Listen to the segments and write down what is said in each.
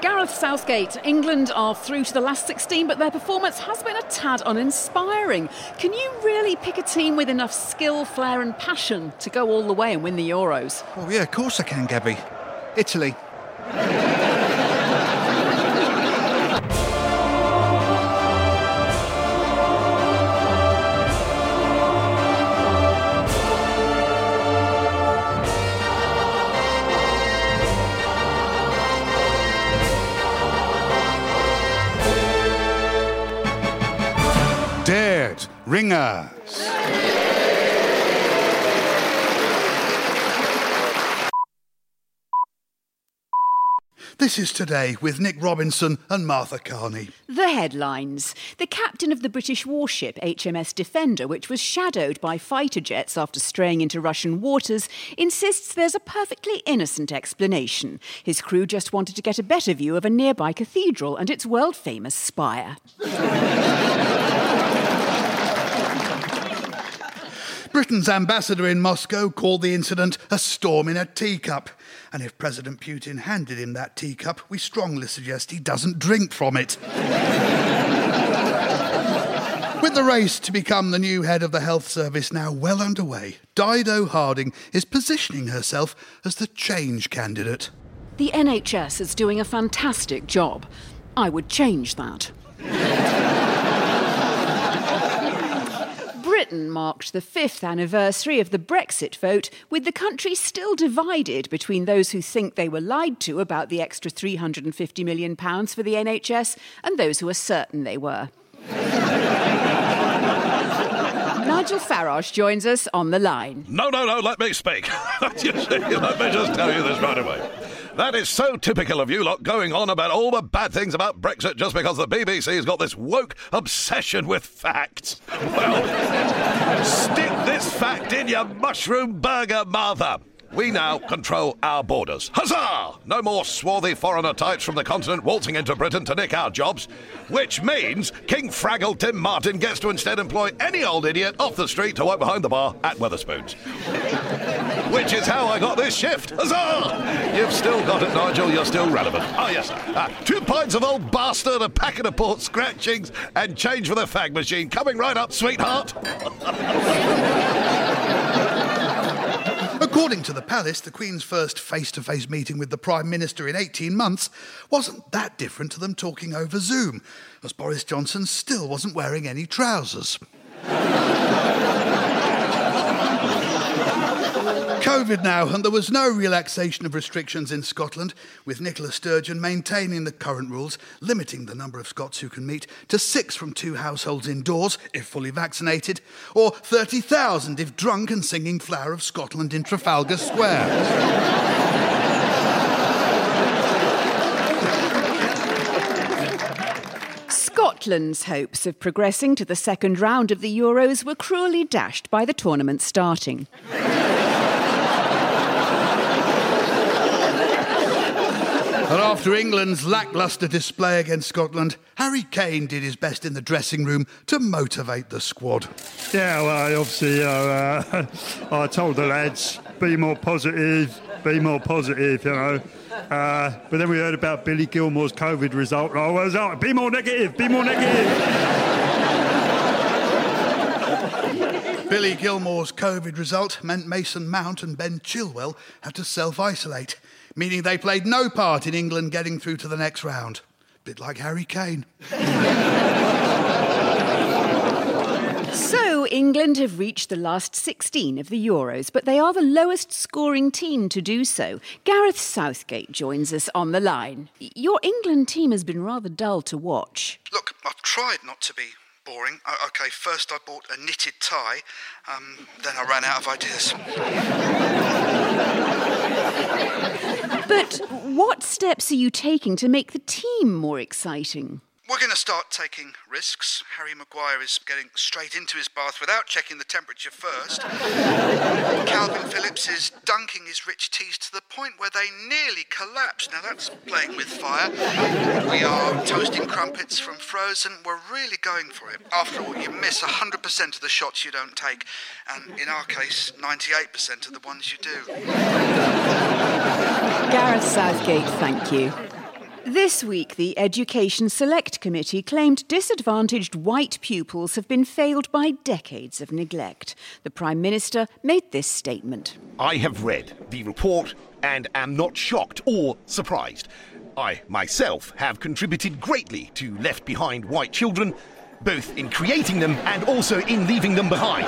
Gareth Southgate, England are through to the last 16, but their performance has been a tad uninspiring. Can you really pick a team with enough skill, flair and passion to go all the way and win the Euros? Oh yeah, of course I can, Gabby. Italy. Dared Ringers. This is Today with Nick Robinson and Martha Carney. The headlines. The captain of the British warship HMS Defender, which was shadowed by fighter jets after straying into Russian waters, insists there's a perfectly innocent explanation. His crew just wanted to get a better view of a nearby cathedral and its world-famous spire. Britain's ambassador in Moscow called the incident a storm in a teacup. And if President Putin handed him that teacup, we strongly suggest he doesn't drink from it. With the race to become the new head of the health service now well underway, Dido Harding is positioning herself as the change candidate. The NHS is doing a fantastic job. I would change that. Britain marked the 5th anniversary of the Brexit vote, with the country still divided between those who think they were lied to about the extra £350 million for the NHS and those who are certain they were. Nigel Farage joins us on the line. No, let me speak. Let me just tell you this right away. That is so typical of you lot, going on about all the bad things about Brexit just because the BBC's got this woke obsession with facts. Well, stick this fact in your mushroom burger, Martha. We now control our borders. Huzzah! No more swarthy foreigner types from the continent waltzing into Britain to nick our jobs. Which means King Fraggle Tim Martin gets to instead employ any old idiot off the street to work behind the bar at Wetherspoons. Which is how I got this shift. Huzzah! You've still got it, Nigel. You're still relevant. Oh, yes, sir. 2 pints of old bastard, a packet of port scratchings, and change for the fag machine. Coming right up, sweetheart. According to the Palace, the Queen's first face-to-face meeting with the Prime Minister in 18 months wasn't that different to them talking over Zoom, as Boris Johnson still wasn't wearing any trousers. COVID now, and there was no relaxation of restrictions in Scotland, with Nicola Sturgeon maintaining the current rules, limiting the number of Scots who can meet to 6 from 2 households indoors, if fully vaccinated, or 30,000 if drunk and singing Flower of Scotland in Trafalgar Square. Scotland's hopes of progressing to the second round of the Euros were cruelly dashed by the tournament starting. And after England's lacklustre display against Scotland, Harry Kane did his best in the dressing room to motivate the squad. Yeah, well, obviously, I told the lads, be more positive, you know. But then we heard about Billy Gilmore's COVID result. I was like, be more negative. Billy Gilmore's COVID result meant Mason Mount and Ben Chilwell had to self-isolate, meaning they played no part in England getting through to the next round. Bit like Harry Kane. So, England have reached the last 16 of the Euros, but they are the lowest scoring team to do so. Gareth Southgate joins us on the line. Your England team has been rather dull to watch. Look, I've tried not to be boring. OK, first I bought a knitted tie, then I ran out of ideas. But what steps are you taking to make the team more exciting? We're going to start taking risks. Harry Maguire is getting straight into his bath without checking the temperature first. Calvin Phillips is dunking his rich teas to the point where they nearly collapse. Now that's playing with fire. We are toasting crumpets from Frozen. We're really going for it. After all, you miss 100% of the shots you don't take. And in our case, 98% of the ones you do. Gareth Southgate, thank you. This week, the Education Select Committee claimed disadvantaged white pupils have been failed by decades of neglect. The Prime Minister made this statement. I have read the report and am not shocked or surprised. I, myself, have contributed greatly to left behind white children, both in creating them and also in leaving them behind.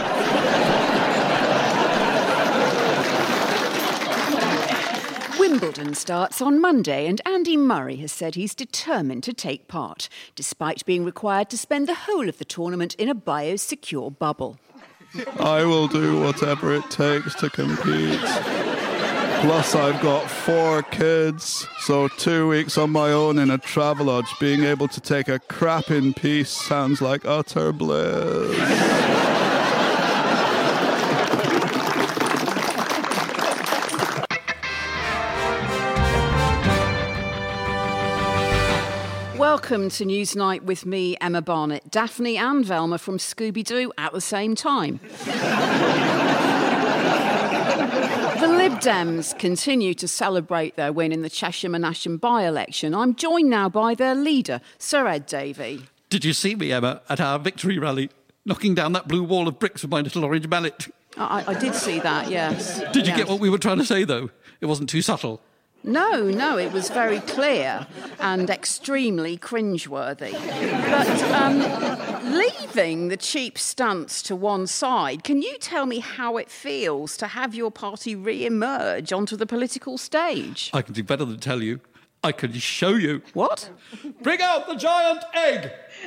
Wimbledon starts on Monday and Andy Murray has said he's determined to take part, despite being required to spend the whole of the tournament in a biosecure bubble. I will do whatever it takes to compete. Plus, I've got 4 kids, so 2 weeks on my own in a Travelodge, being able to take a crap in peace sounds like utter bliss. Welcome to Newsnight with me, Emma Barnett, Daphne and Velma from Scooby-Doo at the same time. The Lib Dems continue to celebrate their win in the Cheshire Menasham by-election. I'm joined now by their leader, Sir Ed Davey. Did you see me, Emma, at our victory rally, knocking down that blue wall of bricks with my little orange mallet? I did see that, yes. Did you get what we were trying to say, though? It wasn't too subtle. No, it was very clear and extremely cringeworthy. But leaving the cheap stunts to one side, can you tell me how it feels to have your party re-emerge onto the political stage? I can do better than tell you. I can show you. What? Bring out the giant egg!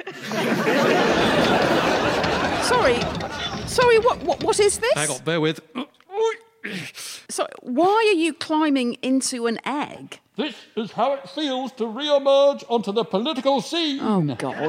Sorry, what is this? Hang on, bear with. So, why are you climbing into an egg? This is how it feels to re-emerge onto the political scene. Oh, God.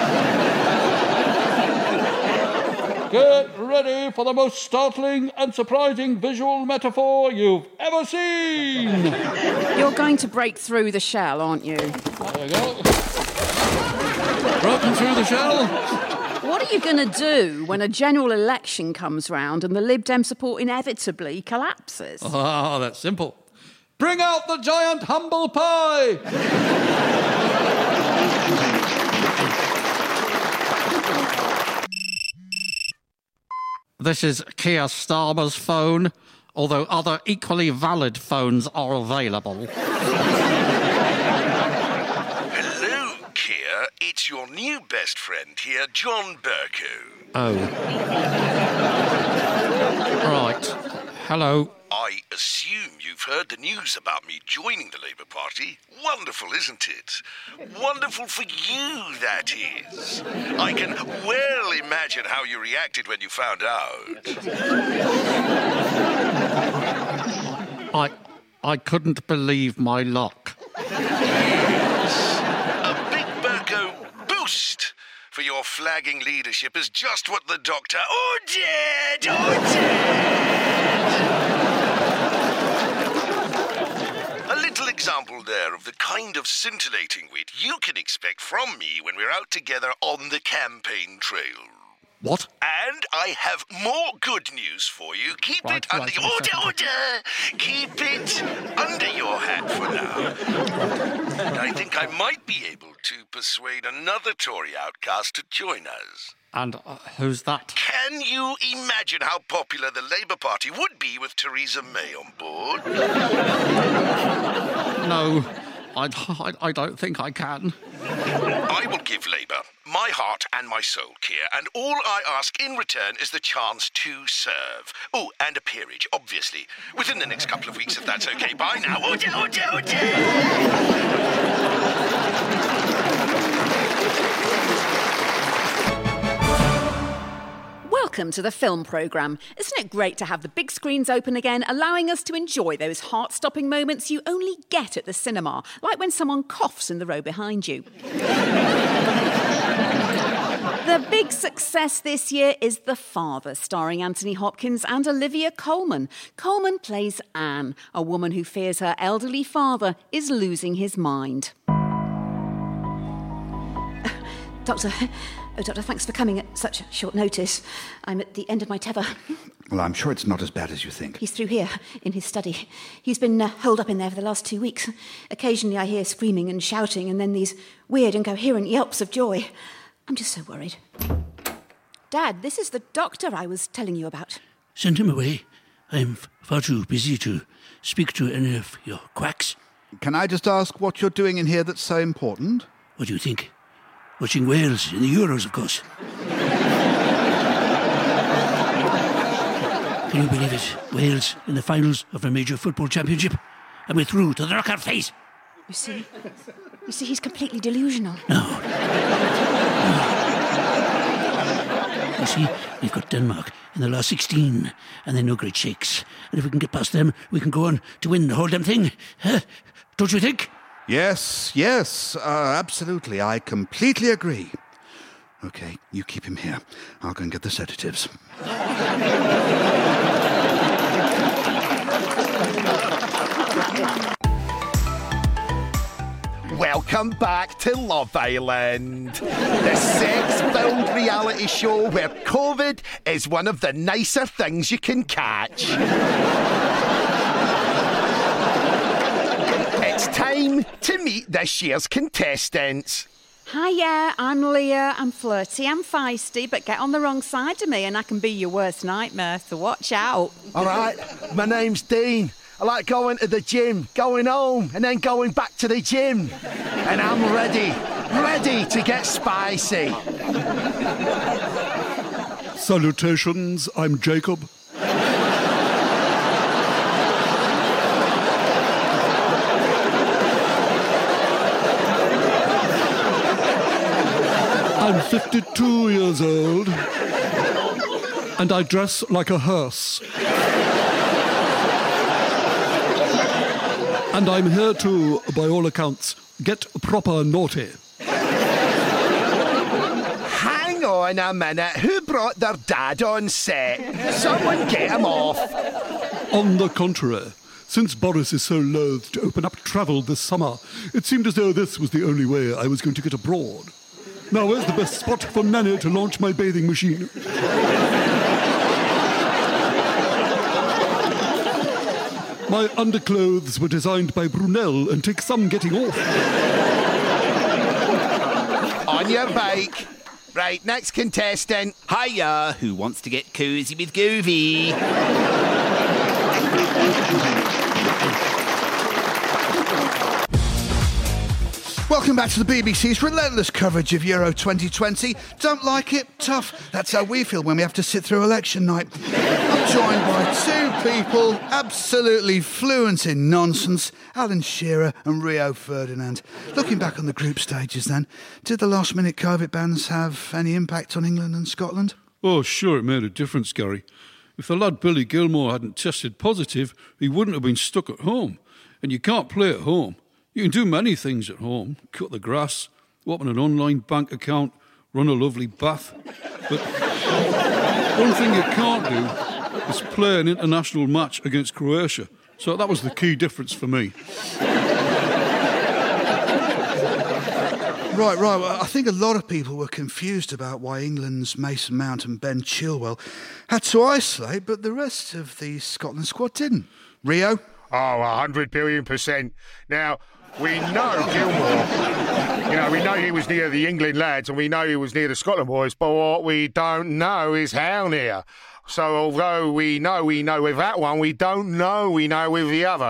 Get ready for the most startling and surprising visual metaphor you've ever seen. You're going to break through the shell, aren't you? There you go. Broken through the shell. What are you going to do when a general election comes round and the Lib Dem support inevitably collapses? Ah, that's simple. Bring out the giant humble pie! This is Keir Starmer's phone, although other equally valid phones are available. It's your new best friend here, John Bercow. Oh. Right. Hello. I assume you've heard the news about me joining the Labour Party. Wonderful, isn't it? Wonderful for you, that is. I can well imagine how you reacted when you found out. I couldn't believe my luck. For your flagging leadership is just what the doctor ordered! A little example there of the kind of scintillating wit you can expect from me when we're out together on the campaign trail. What? And I have more good news for you. Keep it under your... Order! Keep it under your hat for now. I think I might be able to persuade another Tory outcast to join us. And who's that? Can you imagine how popular the Labour Party would be with Theresa May on board? No, I don't think I can. I will give Labour my heart and my soul, Keir, and all I ask in return is the chance to serve. Oh, and a peerage, obviously. Within the next couple of weeks, if that's okay. Bye now. Welcome to the film programme. Isn't it great to have the big screens open again, allowing us to enjoy those heart-stopping moments you only get at the cinema, like when someone coughs in the row behind you. The big success this year is The Father, starring Anthony Hopkins and Olivia Colman. Colman plays Anne, a woman who fears her elderly father is losing his mind. Doctor, Oh, Doctor, thanks for coming at such short notice. I'm at the end of my tether. Well, I'm sure it's not as bad as you think. He's through here, in his study. He's been holed up in there for the last 2 weeks. Occasionally I hear screaming and shouting, and then these weird, incoherent yelps of joy. I'm just so worried. Dad, this is the doctor I was telling you about. Send him away. I'm far too busy to speak to any of your quacks. Can I just ask what you're doing in here that's so important? What do you think? Watching Wales in the Euros, of course. Can you believe it? Wales in the finals of a major football championship, and we're through to the knockout phase. You see, he's completely delusional. No. You see, we've got Denmark in the last 16, and they're no great shakes. And if we can get past them, we can go on to win the whole damn thing. Huh? Don't you think? Yes, absolutely. I completely agree. OK, you keep him here. I'll go and get the sedatives. Welcome back to Love Island, the sex-filled reality show where COVID is one of the nicer things you can catch. It's time to meet this year's contestants. Hiya, I'm Leah. I'm flirty, I'm feisty, but get on the wrong side of me and I can be your worst nightmare, so watch out. All right, my name's Dean. I like going to the gym, going home, and then going back to the gym. And I'm ready to get spicy. Salutations, I'm Jacob. I'm 52 years old, and I dress like a hearse. And I'm here to, by all accounts, get proper naughty. Hang on a minute. Who brought their dad on set? Someone get him off. On the contrary, since Boris is so loath to open up travel this summer, it seemed as though this was the only way I was going to get abroad. Now, where's the best spot for Nanny to launch my bathing machine? My underclothes were designed by Brunel and take some getting off. On your bike. Right, next contestant. Hiya, who wants to get cosy with Goovy? Welcome back to the BBC's relentless coverage of Euro 2020. Don't like it? Tough. That's how we feel when we have to sit through election night. I'm joined by two people absolutely fluent in nonsense, Alan Shearer and Rio Ferdinand. Looking back on the group stages then, did the last-minute COVID bans have any impact on England and Scotland? Oh, sure, it made a difference, Gary. If the lad Billy Gilmore hadn't tested positive, he wouldn't have been stuck at home. And you can't play at home. You can do many things at home. Cut the grass, open an online bank account, run a lovely bath. But one thing you can't do is play an international match against Croatia. So that was the key difference for me. Right. Well, I think a lot of people were confused about why England's Mason Mount and Ben Chilwell had to isolate, but the rest of the Scotland squad didn't. Rio? Oh, 100 billion%. Now, we know Gilmore, we know he was near the England lads and we know he was near the Scotland boys, but what we don't know is how near. So although we know with that one, we don't know we know with the other,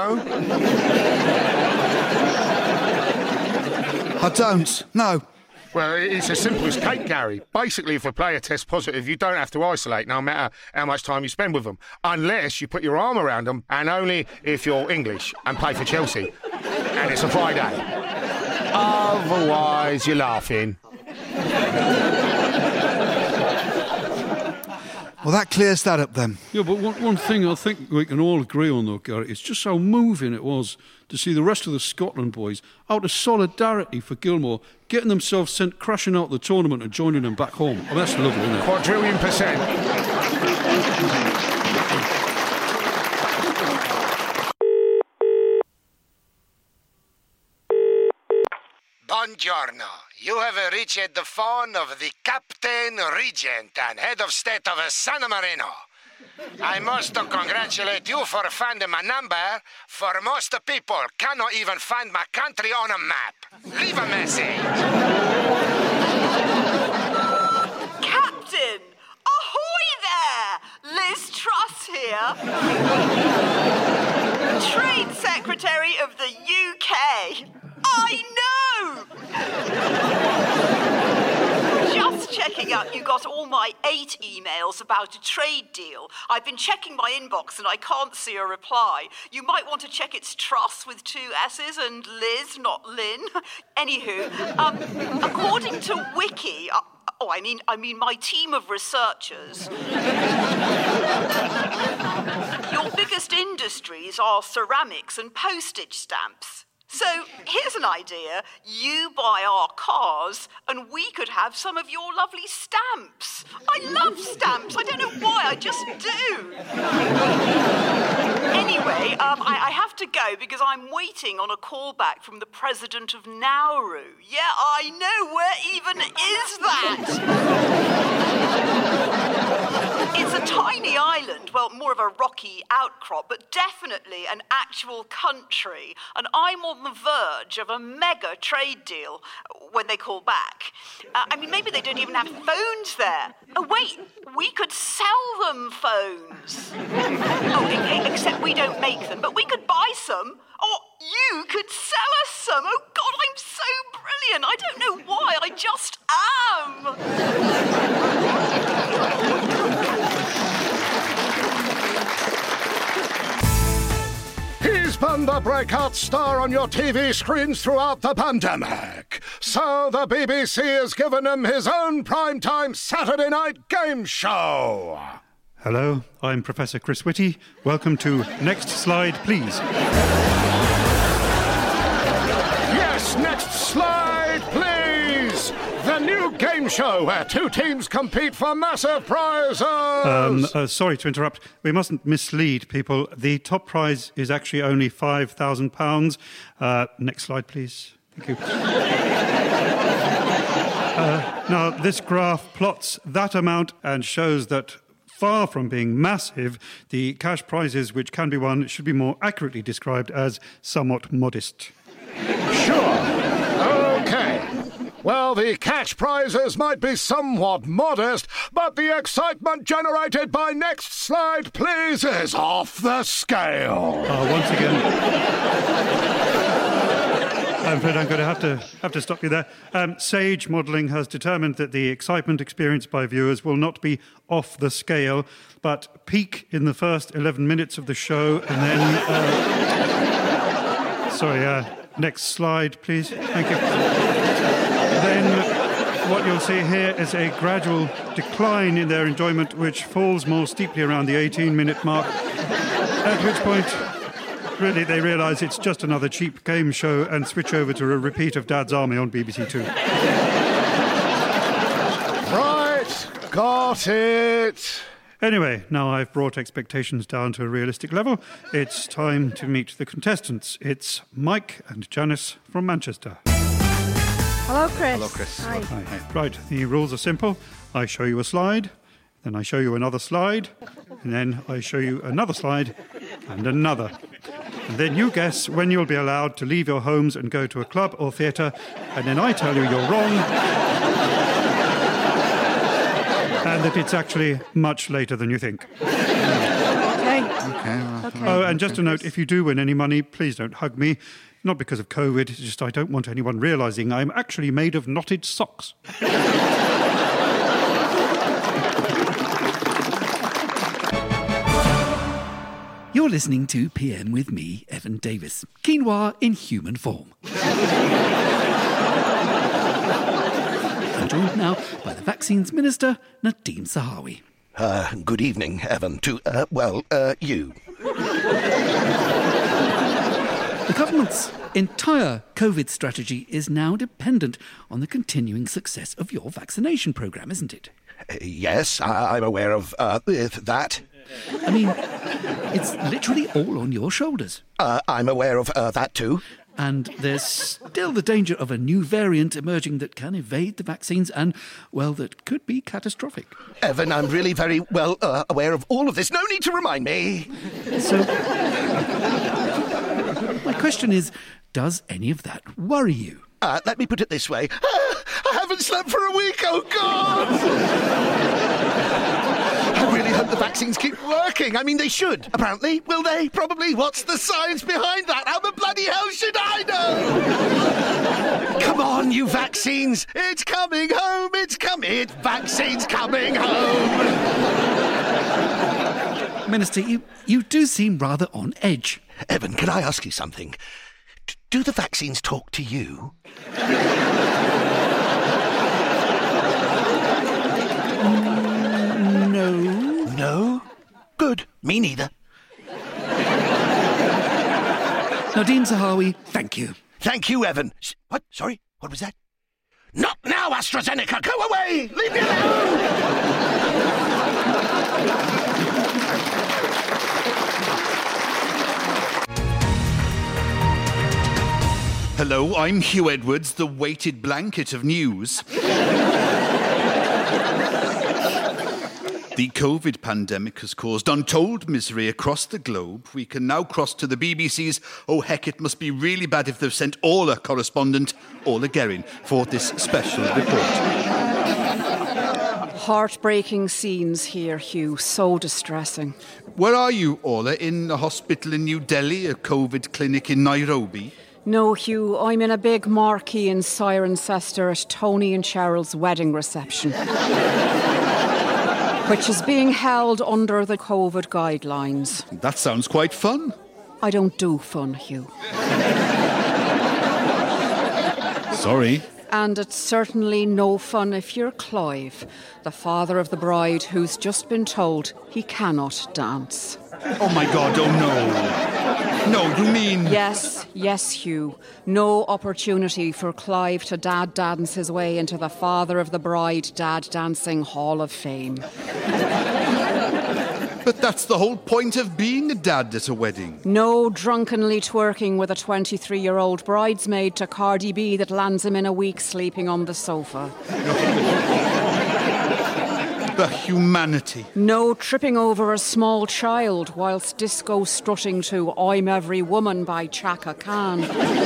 I don't, no. Well, it's as simple as cake, Gary. Basically, if a player tests positive, you don't have to isolate, no matter how much time you spend with them, unless you put your arm around them, and only if you're English and play for Chelsea, and it's a Friday. Otherwise, you're laughing. Well, that clears that up then. Yeah, but one thing I think we can all agree on, though, Gary, it's just how moving it was to see the rest of the Scotland boys, out of solidarity for Gilmore, getting themselves sent crashing out of the tournament and joining them back home. I mean, that's lovely, isn't it? Quadrillion%. Buongiorno. You have reached the phone of the Captain Regent and Head of State of San Marino. I must congratulate you for finding my number, for most people cannot even find my country on a map. Leave a message. Captain! Ahoy there! Liz Truss here. Trade Secretary of the UK. I know! Just checking out, you got all my 8 emails about a trade deal. I've been checking my inbox and I can't see a reply. You might want to check it's Truss with 2 S's and Liz, not Lynn. Anywho, according to Wiki... I mean my team of researchers. Your biggest industries are ceramics and postage stamps. So here's an idea. You buy our cars and we could have some of your lovely stamps. I love stamps. I don't know why, I just do. Anyway, I have to go because I'm waiting on a call back from the president of Nauru. Yeah, I know. Where even is that? It's a tiny island, well, more of a rocky outcrop, but definitely an actual country. And I'm on the verge of a mega trade deal when they call back. Maybe they don't even have phones there. Oh, wait, we could sell them phones. Except we don't make them, but we could buy some. Or you could sell us some. Oh, God, I'm so brilliant. I don't know why, I just am. He's been the breakout star on your TV screens throughout the pandemic. So the BBC has given him his own primetime Saturday night game show. Hello, I'm Professor Chris Whitty. Welcome to Next Slide, Please. Yes, next slide, please. The new game show where 2 teams compete for massive prizes. Sorry to interrupt. We mustn't mislead people. The top prize is actually only £5,000. Next slide, please. Thank you. Now, this graph plots that amount and shows that far from being massive, the cash prizes which can be won should be more accurately described as somewhat modest. Sure. Okay. Well, the cash prizes might be somewhat modest, but the excitement generated by Next Slide, Please is off the scale. Once again... I'm afraid I'm going to have to stop you there. Sage Modelling has determined that the excitement experienced by viewers will not be off the scale, but peak in the first 11 minutes of the show, and then... next slide, please. Thank you. Then what you'll see here is a gradual decline in their enjoyment, which falls more steeply around the 18-minute mark, at which point... really, they realise it's just another cheap game show and switch over to a repeat of Dad's Army on BBC Two. Right, got it. Anyway, now I've brought expectations down to a realistic level, it's time to meet the contestants. It's Mike and Janice from Manchester. Hello, Chris. Hello, Chris. Hi. Hi. Right, the rules are simple. I show you a slide, then I show you another slide, and then I show you another slide and another. And then you guess when you'll be allowed to leave your homes and go to a club or theatre, and then I tell you you're wrong, and that it's actually much later than you think. Okay. Oh, and just a note, if you do win any money, please don't hug me. Not because of COVID, it's just I don't want anyone realising I'm actually made of knotted socks. You're listening to PM with me, Evan Davis. Quinoa in human form. I'm joined now by the Vaccines Minister, Nadeem Sahawi. Good evening, Evan. You. The government's entire COVID strategy is now dependent on the continuing success of your vaccination programme, isn't it? Yes, I'm aware of that. I mean, it's literally all on your shoulders. I'm aware of that too. And there's still the danger of a new variant emerging that can evade the vaccines and, well, that could be catastrophic. Evan, I'm really very well aware of all of this. No need to remind me. So, my question is, does any of that worry you? Let me put it this way. I haven't slept for a week, oh God! I really hope the vaccines keep working. I mean, they should, apparently. Will they? Probably. What's the science behind that? How the bloody hell should I know? Come on, you vaccines. It's coming home. It's coming. Vaccines coming home. Minister, you do seem rather on edge. Evan, can I ask you something? Do the vaccines talk to you? No. No? Good. Me neither. Nadine Zahawi, thank you. Thank you, Evan. What? Sorry? What was that? Not now, AstraZeneca! Go away! Leave me alone! Hello, I'm Hugh Edwards, the weighted blanket of news. The COVID pandemic has caused untold misery across the globe. We can now cross to the BBC's "Oh heck, it must be really bad if they've sent Orla correspondent, Orla Guerin, for this special report. Heartbreaking scenes here, Hugh. So distressing. Where are you, Orla? In a hospital in New Delhi, a COVID clinic in Nairobi? No, Hugh, I'm in a big marquee in Cirencester at Tony and Cheryl's wedding reception, which is being held under the COVID guidelines. That sounds quite fun. I don't do fun, Hugh. Sorry. And it's certainly no fun if you're Clive, the father of the bride who's just been told he cannot dance. Oh my God, oh no. No, you mean... Yes, Hugh. No opportunity for Clive to dance his way into the father of the bride dad dancing Hall of Fame. But that's the whole point of being a dad at a wedding. No drunkenly twerking with a 23-year-old bridesmaid to Cardi B that lands him in a week sleeping on the sofa. The humanity. No tripping over a small child whilst disco strutting to I'm Every Woman by Chaka Khan.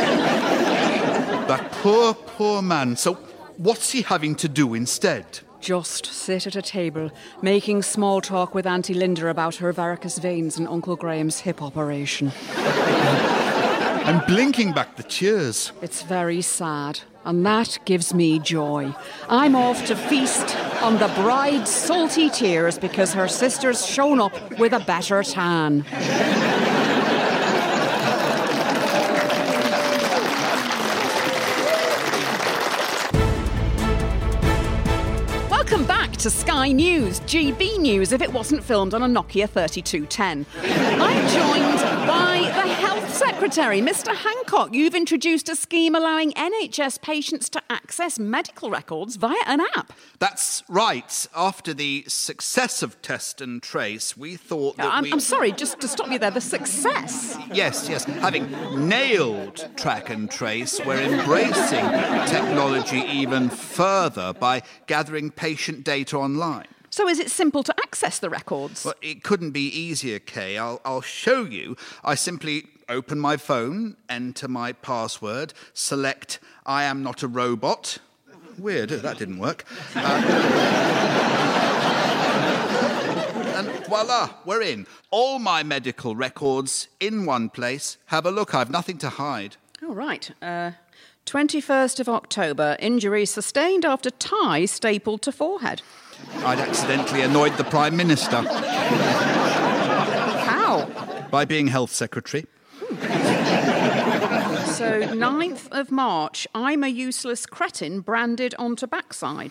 That poor man. So what's he having to do instead? Just sit at a table, making small talk with Auntie Linda about her varicose veins and Uncle Graham's hip operation. I'm blinking back the tears. It's very sad, and that gives me joy. I'm off to feast on the bride's salty tears because her sister's shown up with a better tan. Welcome back to Sky News, GB News, if it wasn't filmed on a Nokia 3210. I'm joined by the Health Secretary, Mr. Hancock. You've introduced a scheme allowing NHS patients to access medical records via an app. That's right. After the success of Test and Trace, we thought that I'm sorry, just to stop you there, the success? Yes. Having nailed Track and Trace, we're embracing technology even further by gathering patient data online. So is it simple to access the records? Well, it couldn't be easier, Kay. I'll show you. I simply open my phone, enter my password, select I am not a robot. Weird, that didn't work. And voila, we're in. All my medical records in one place. Have a look, I've nothing to hide. Oh, right. 21st of October, injury sustained after tie stapled to forehead. I'd accidentally annoyed the Prime Minister. How? By being Health Secretary. So, 9th of March, I'm a useless cretin branded onto backside.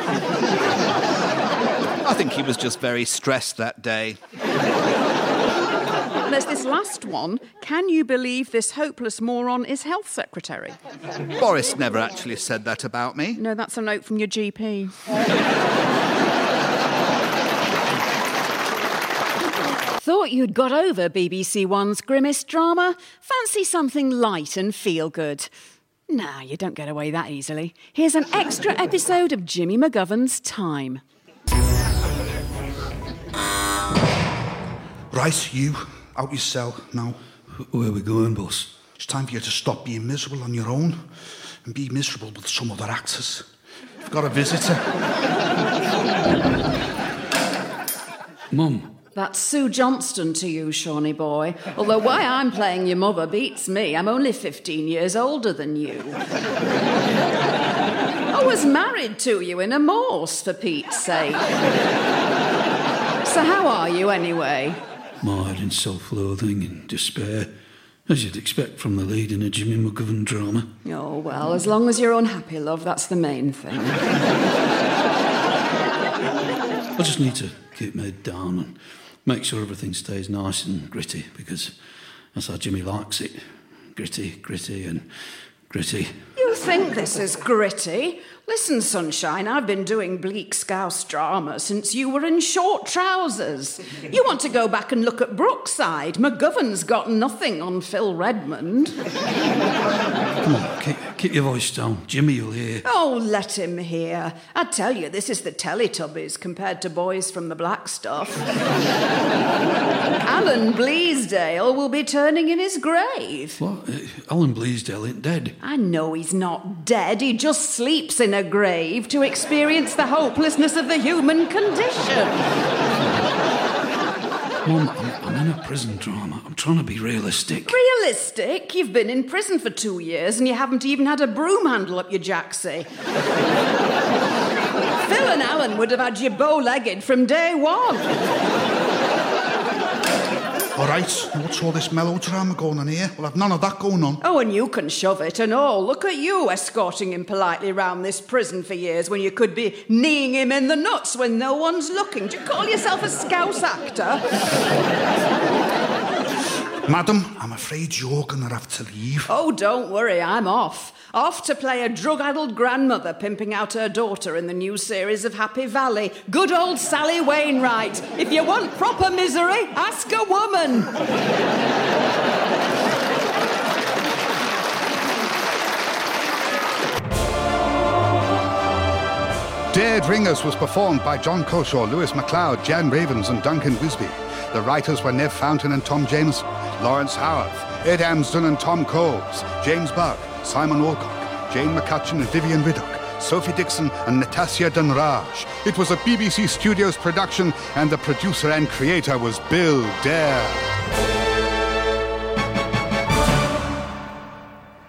I think he was just very stressed that day. There's this last one. Can you believe this hopeless moron is Health Secretary? Boris never actually said that about me. No, that's a note from your GP. Thought you'd got over BBC One's grimmest drama? Fancy something light and feel good? Nah, you don't get away that easily. Here's an extra episode of Jimmy McGovern's Time. Right, you, out your cell now. Where are we going, boss? It's time for you to stop being miserable on your own and be miserable with some other actors. You've got a visitor. Mum. That's Sue Johnston to you, Shawnee boy. Although why I'm playing your mother beats me. I'm only 15 years older than you. I was married to you in a morse, for Pete's sake. So how are you, anyway? Mired in self-loathing and despair, as you'd expect from the lead in a Jimmy McGovern drama. Oh, well, as long as you're unhappy, love, that's the main thing. I just need to keep my head down and make sure everything stays nice and gritty, because that's how Jimmy likes it. Gritty, gritty and gritty. You think this is gritty? Listen, Sunshine, I've been doing bleak Scouse drama since you were in short trousers. You want to go back and look at Brookside? McGovern's got nothing on Phil Redmond. Come on, keep your voice down. Jimmy will hear. Oh, let him hear. I tell you, this is the Teletubbies compared to Boys from the Black Stuff. Alan Bleasdale will be turning in his grave. What? Alan Bleasdale ain't dead. I know he's not dead. He just sleeps in a grave to experience the hopelessness of the human condition. Mum, I'm in a prison drama. I'm trying to be realistic. Realistic? You've been in prison for 2 years and you haven't even had a broom handle up your jacksie. Phil and Alan would have had you bow-legged from day one. All right, what's all this melodrama going on here? Well, I've none of that going on. Oh, and you can shove it and all. Look at you escorting him politely round this prison for years when you could be kneeing him in the nuts when no one's looking. Do you call yourself a Scouse actor? Madam, I'm afraid you're going to have to leave. Oh, don't worry, I'm off. Off to play a drug-addled grandmother pimping out her daughter in the new series of Happy Valley. Good old Sally Wainwright. If you want proper misery, ask a woman. Dead Ringers was performed by John Culshaw, Lewis MacLeod, Jan Ravens and Duncan Wisby. The writers were Nev Fountain and Tom James, Lawrence Howarth, Ed Amsden and Tom Coles, James Buck, Simon Alcock, Jane McCutcheon and Vivian Riddock, Sophie Dixon and Natasha Dunraj. It was a BBC Studios production and the producer and creator was Bill Dare.